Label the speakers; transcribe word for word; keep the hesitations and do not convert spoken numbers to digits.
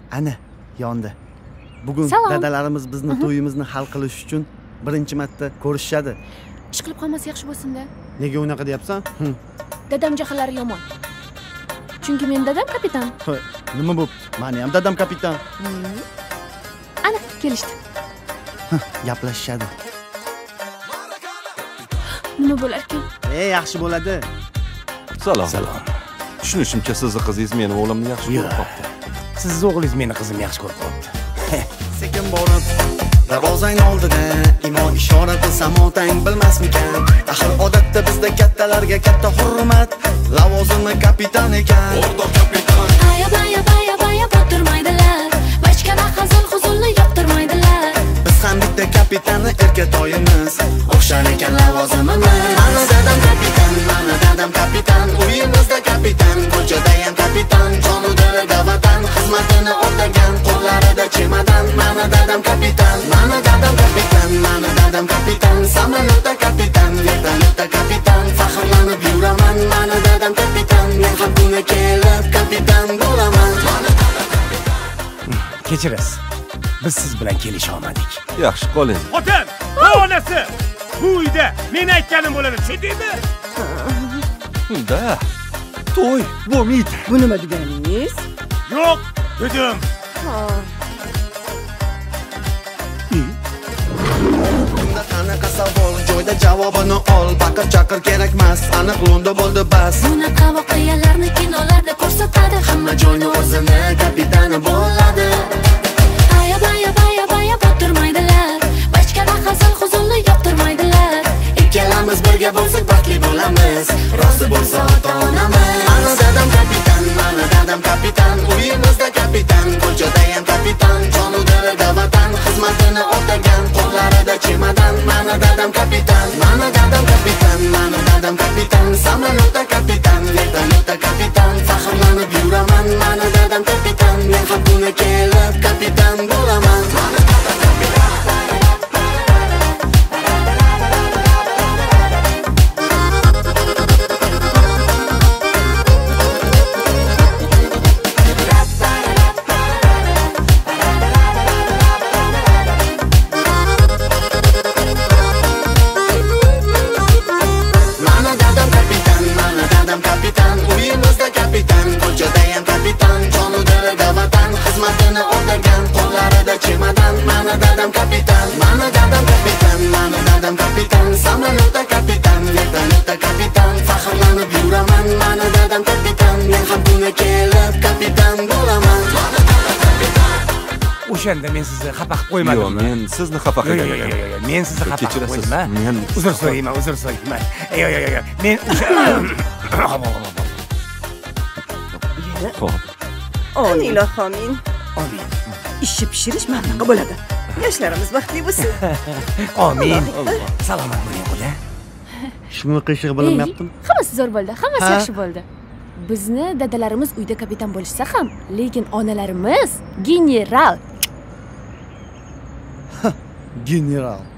Speaker 1: Ana, yondi. Bugun dadalarimiz bizni to'yimizni hal qilish uchun birinchi marta ko'rishadi.
Speaker 2: Ish qilib qolmasa yaxshi bo'lsin-da.
Speaker 1: Nega unaqa deyapsan?
Speaker 2: Dadam jahllari yomon. Chunki men dadam kapitan.
Speaker 1: Nima bo'pti? Meni ham dadam kapitan.
Speaker 2: Ana, kelishdi.
Speaker 1: Gaplashishadi.
Speaker 2: Nima bo'lar ekan?
Speaker 1: E, yaxshi bo'ladi.
Speaker 3: Salom. Salom. Tushunishimcha sizni qizingiz meni o'g'limni yaxshi ko'rib qopti.
Speaker 4: Siz o'g'lingiz meni qizimni yaxshi ko'rib qopti.
Speaker 1: Sekin borib darvozang oldida imo ishora qilsam otang bilmasmikan? Axir odatda bizda kattalarga katta hurmat, lavozimi kapitan ekan. O'rtoq kapitan.
Speaker 5: Aya baya baya baya botirmaydilar. Bachkana hazil huzulni yoqtirmaydilar.
Speaker 1: Biz ham bitta kapitanni erkatoyimiz, o'xshar ekan lavozimimiz. Mana dadam kapitan, mana dadam kapitan, uyimizda kapitan, ko'chada ham kapitan, jonudilida vatan xizmatini o'tagan, qo'llarida chemodan. Mana dadam kapitan, mana dadam kapitan, mana dadam kapitan, samolyotda kapitan, vertolyotda kapitan, faxrlanib yuraman. Mana dadam kapitan, men ham buni kelib kapitan bo'laman.
Speaker 4: Kechirasiz. Biz siz bilan kelisha olmadik.
Speaker 3: Yaxshi qoling.
Speaker 6: Xotin, va onasi bu uyda men aytganim bo'ladi, tushundingmi?
Speaker 3: Unda to'y bo'lmaydi.
Speaker 7: Bu nima deganingiz?
Speaker 6: Yo'q, dedim.
Speaker 1: Bunda qanaqa savol, joyda javobini ol. Baqir chaqir kerakmas, aniq lo'nda bo'ldi bas.
Speaker 5: Bunaqa voqealarni kinolarda ko'rsatadi.
Speaker 1: Hamma joyni o'zini kapitani bo'ladi.
Speaker 5: Aya baya baya baya botirmaydilar. Bachkana hazil huzulni yoqtirmaydilar.
Speaker 1: Ikkalamiz birga bo'lsak baxtli bo'lamiz. Rosti bo'lsa ota-onamiz. Mana dadam kapitan, mana dadam kapitan, uyimizda kapitan, ko'chada ham kapitan, jonudilida vatan xizmatini o'tagan, qo'llarida chemodan. Mana dadam kapitan, mana dadam kapitan, mana dadam kapitan, samolyotda kapitan, vertolyotda kapitan, faxrlanib yuraman. Mana dadam kapitan, men ham buni kelib kapitan bo'laman. Mana dadam kapitan.
Speaker 4: O'shanda men sizni xafa qilib qo'ymadim.
Speaker 3: Yo'q, men sizni xafa qildim.
Speaker 4: Yo'q, yo'q, yo'q, men sizni xafa qilib qo'ydim.
Speaker 3: Men
Speaker 4: uzr so'rayman, uzr so'rayman. Yo'q, yo'q, yo'q. Men o'sha
Speaker 7: Xo'p. Amin ilohim, amin.
Speaker 4: Amin.
Speaker 7: Ishni pishirish manaqa bo'ladi. Yoshlarimiz baxtli bo'lsin.
Speaker 4: Amin. Salomat bo'ling, qo'la.
Speaker 1: Shuni qiyshiq bilmayaptimi?
Speaker 2: Hammasi zo'r bo'ldi, hammasi yaxshi bo'ldi. Bizni dadalarimiz uyda kapitan bo'lishsa ham, lekin onalarimiz general.
Speaker 1: General.